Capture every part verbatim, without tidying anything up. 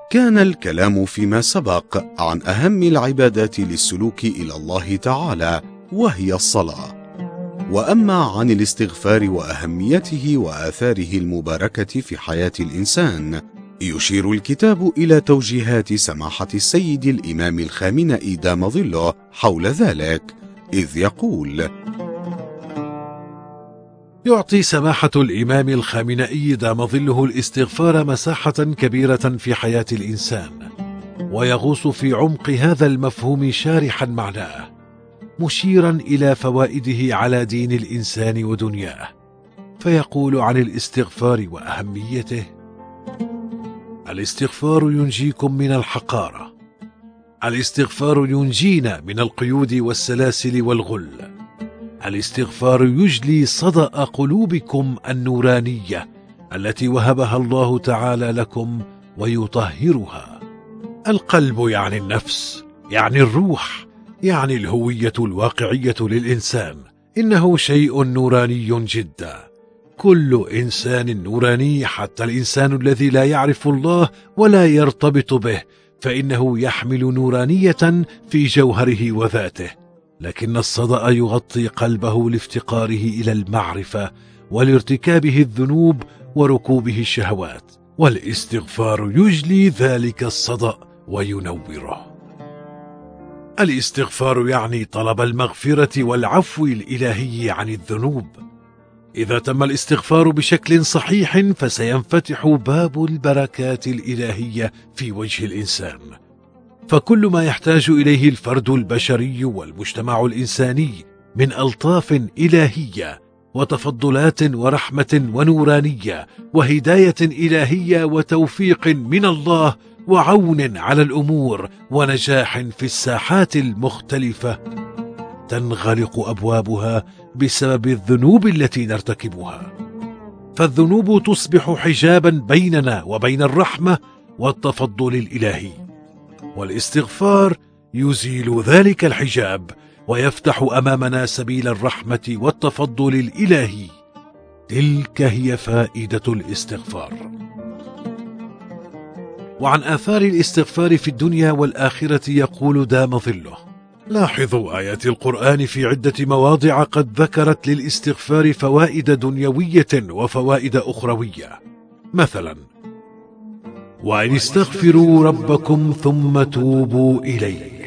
كان الكلام فيما سبق عن أهم العبادات للسلوك إلى الله تعالى، وهي الصلاة. وأما عن الاستغفار وأهميته وآثاره المباركة في حياة الإنسان، يشير الكتاب إلى توجيهات سماحة السيد الإمام الخامنئي دام ظله حول ذلك، إذ يقول: يعطي سماحة الإمام الخامنئي دام ظله الاستغفار مساحة كبيرة في حياة الإنسان، ويغوص في عمق هذا المفهوم شارحا معناه، مشيرا إلى فوائده على دين الإنسان ودنياه. فيقول عن الاستغفار وأهميته: الاستغفار ينجيكم من الحقارة. الاستغفار ينجينا من القيود والسلاسل والغل. الاستغفار يجلي صدأ قلوبكم النورانية التي وهبها الله تعالى لكم ويطهرها. القلب يعني النفس، يعني الروح، يعني الهوية الواقعية للإنسان. إنه شيء نوراني جدا. كل إنسان نوراني، حتى الإنسان الذي لا يعرف الله ولا يرتبط به، فإنه يحمل نورانية في جوهره وذاته. لكن الصدأ يغطي قلبه لافتقاره إلى المعرفة ولارتكابه الذنوب وركوبه الشهوات، والاستغفار يجلي ذلك الصدأ وينوره. الاستغفار يعني طلب المغفرة والعفو الإلهي عن الذنوب. إذا تم الاستغفار بشكل صحيح فسينفتح باب البركات الإلهية في وجه الإنسان. فكل ما يحتاج إليه الفرد البشري والمجتمع الإنساني من ألطاف إلهية وتفضلات ورحمة ونورانية وهداية إلهية وتوفيق من الله وعون على الأمور ونجاح في الساحات المختلفة، تنغلق أبوابها بسبب الذنوب التي نرتكبها. فالذنوب تصبح حجابا بيننا وبين الرحمة والتفضل الإلهي، والاستغفار يزيل ذلك الحجاب ويفتح أمامنا سبيل الرحمة والتفضل الإلهي. تلك هي فائدة الاستغفار. وعن آثار الاستغفار في الدنيا والآخرة يقول دام ظله: لاحظوا آيات القرآن في عدة مواضع قد ذكرت للاستغفار فوائد دنيوية وفوائد أخروية. مثلا: وإن استغفروا ربكم ثم توبوا إليه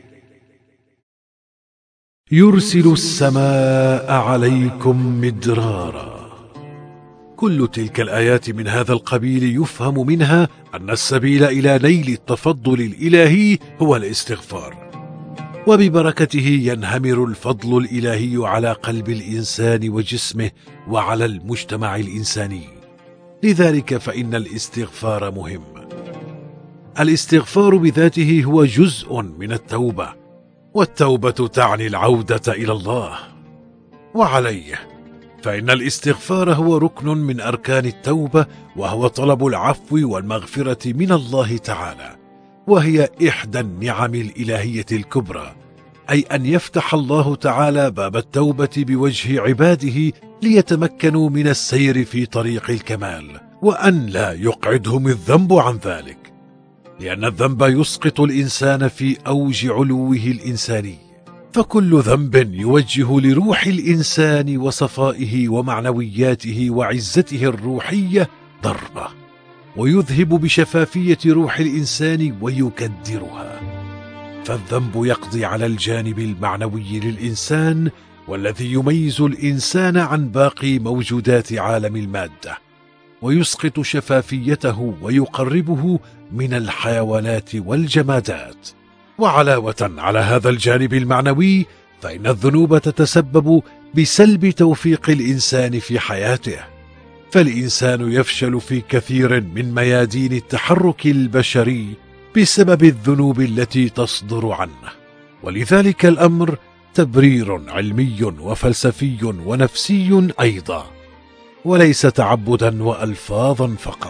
يرسل السماء عليكم مدرارا. كل تلك الآيات من هذا القبيل يفهم منها أن السبيل إلى نيل التفضل الإلهي هو الاستغفار، وببركته ينهمر الفضل الإلهي على قلب الإنسان وجسمه وعلى المجتمع الإنساني. لذلك فإن الاستغفار مهم. الاستغفار بذاته هو جزء من التوبة، والتوبة تعني العودة إلى الله. وعليه فإن الاستغفار هو ركن من أركان التوبة، وهو طلب العفو والمغفرة من الله تعالى، وهي إحدى النعم الإلهية الكبرى، أي أن يفتح الله تعالى باب التوبة بوجه عباده ليتمكنوا من السير في طريق الكمال، وأن لا يقعدهم الذنب عن ذلك، لأن الذنب يسقط الإنسان في أوج علوه الإنساني. فكل ذنب يوجه لروح الإنسان وصفائه ومعنوياته وعزته الروحية ضربة، ويذهب بشفافية روح الإنسان ويكدرها. فالذنب يقضي على الجانب المعنوي للإنسان، والذي يميز الإنسان عن باقي موجودات عالم المادة، ويسقط شفافيته ويقربه من الحيوانات والجمادات. وعلاوة على هذا الجانب المعنوي، فإن الذنوب تتسبب بسلب توفيق الإنسان في حياته، فالإنسان يفشل في كثير من ميادين التحرك البشري بسبب الذنوب التي تصدر عنه. ولذلك الأمر تبرير علمي وفلسفي ونفسي أيضا، وليس تعبدا وألفاظا فقط.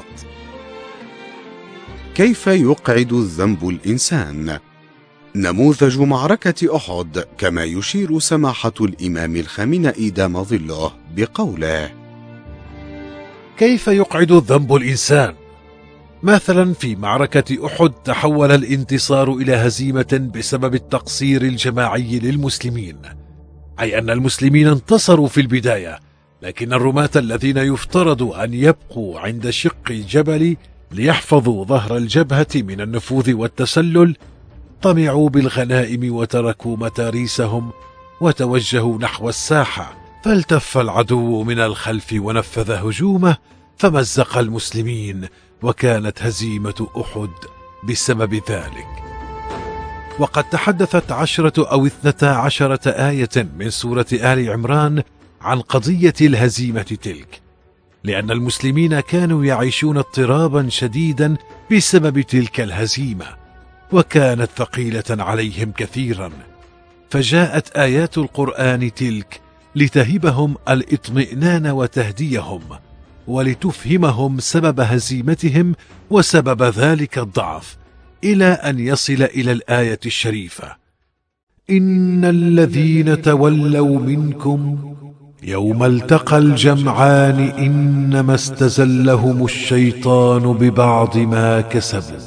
كيف يقعد الذنب الإنسان؟ نموذج معركة أحد، كما يشير سماحة الإمام الخامنئي دام ظله بقوله: كيف يقعد الذنب الإنسان؟ مثلا في معركة أحد تحول الانتصار إلى هزيمة بسبب التقصير الجماعي للمسلمين، أي أن المسلمين انتصروا في البداية، لكن الرماة الذين يفترض أن يبقوا عند شق الجبل ليحفظوا ظهر الجبهة من النفوذ والتسلل طمعوا بالغنائم وتركوا متاريسهم وتوجهوا نحو الساحة، فالتف العدو من الخلف ونفذ هجومه فمزق المسلمين، وكانت هزيمة أحد بسبب ذلك. وقد تحدثت عشرة أو اثنتا عشرة آية من سورة آل عمران عن قضية الهزيمة تلك، لأن المسلمين كانوا يعيشون اضطرابا شديدا بسبب تلك الهزيمة، وكانت ثقيلة عليهم كثيرا، فجاءت آيات القرآن تلك لتهبهم الاطمئنان وتهديهم، ولتفهمهم سبب هزيمتهم وسبب ذلك الضعف، إلى أن يصل إلى الآية الشريفة: إن الذين تولوا منكم يوم التقى الجمعان إنما استزلهم الشيطان ببعض ما كسبوا،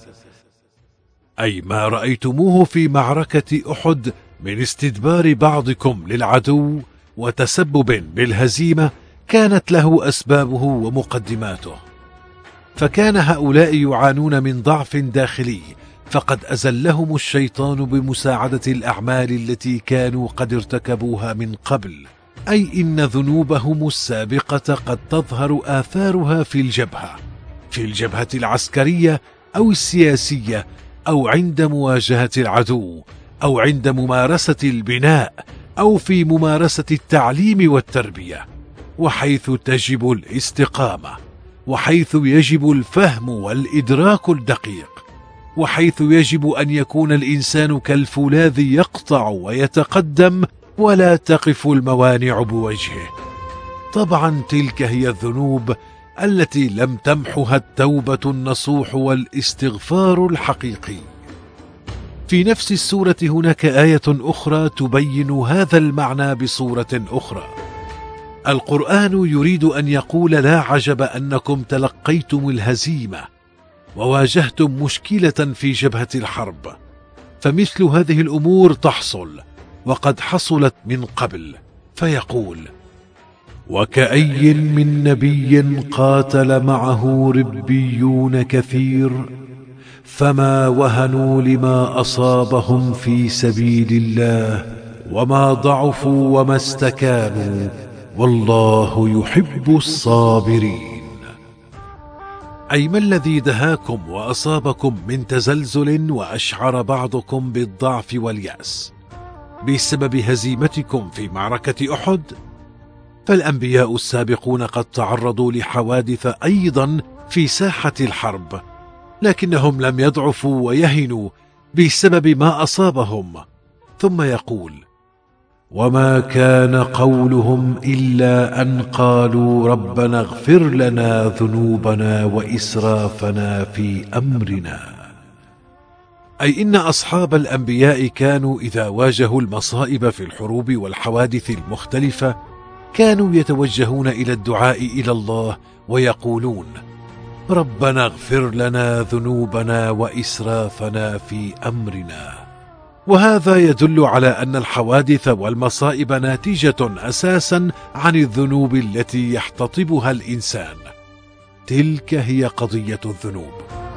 أي ما رأيتموه في معركة أحد من استدبار بعضكم للعدو وتسبب بالهزيمة كانت له أسبابه ومقدماته، فكان هؤلاء يعانون من ضعف داخلي، فقد أزلهم الشيطان بمساعدة الأعمال التي كانوا قد ارتكبوها من قبل، أي إن ذنوبهم السابقة قد تظهر آثارها في الجبهة، في الجبهة العسكرية أو السياسية، أو عند مواجهة العدو، أو عند ممارسة البناء، أو في ممارسة التعليم والتربية، وحيث تجب الاستقامة، وحيث يجب الفهم والإدراك الدقيق، وحيث يجب أن يكون الإنسان كالفولاذ يقطع ويتقدم ولا تقف الموانع بوجهه. طبعا تلك هي الذنوب التي لم تمحها التوبة النصوح والاستغفار الحقيقي. في نفس السورة هناك آية أخرى تبين هذا المعنى بصورة أخرى. القرآن يريد أن يقول: لا عجب أنكم تلقيتم الهزيمة وواجهتم مشكلة في جبهة الحرب، فمثل هذه الأمور تحصل وقد حصلت من قبل، فيقول: وكأي من نبي قاتل معه ربيون كثير فما وهنوا لما أصابهم في سبيل الله وما ضعفوا وما استكانوا والله يحب الصابرين. أي ما الذي دهاكم وأصابكم من تزلزل وأشعر بعضكم بالضعف واليأس بسبب هزيمتكم في معركة أحد؟ فالأنبياء السابقون قد تعرضوا لحوادث أيضا في ساحة الحرب، لكنهم لم يضعفوا ويهنوا بسبب ما أصابهم. ثم يقول: وما كان قولهم إلا أن قالوا ربنا اغفر لنا ذنوبنا وإسرافنا في أمرنا. أي إن أصحاب الأنبياء كانوا إذا واجهوا المصائب في الحروب والحوادث المختلفة كانوا يتوجهون إلى الدعاء إلى الله ويقولون: ربنا اغفر لنا ذنوبنا وإسرافنا في أمرنا. وهذا يدل على أن الحوادث والمصائب ناتجة أساسا عن الذنوب التي يحتطبها الإنسان. تلك هي قضية الذنوب.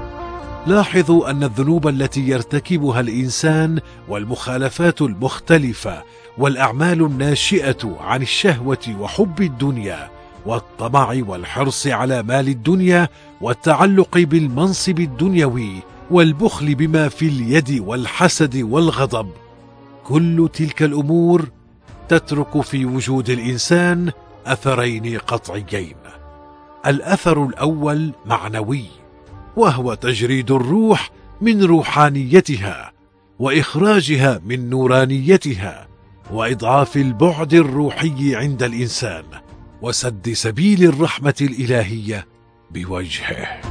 لاحظوا أن الذنوب التي يرتكبها الإنسان والمخالفات المختلفة والأعمال الناشئة عن الشهوة وحب الدنيا والطمع والحرص على مال الدنيا والتعلق بالمنصب الدنيوي والبخل بما في اليد والحسد والغضب، كل تلك الأمور تترك في وجود الإنسان أثرين قطعيين. الأثر الأول معنوي، وهو تجريد الروح من روحانيتها وإخراجها من نورانيتها وإضعاف البعد الروحي عند الإنسان وسد سبيل الرحمة الإلهية بوجهه.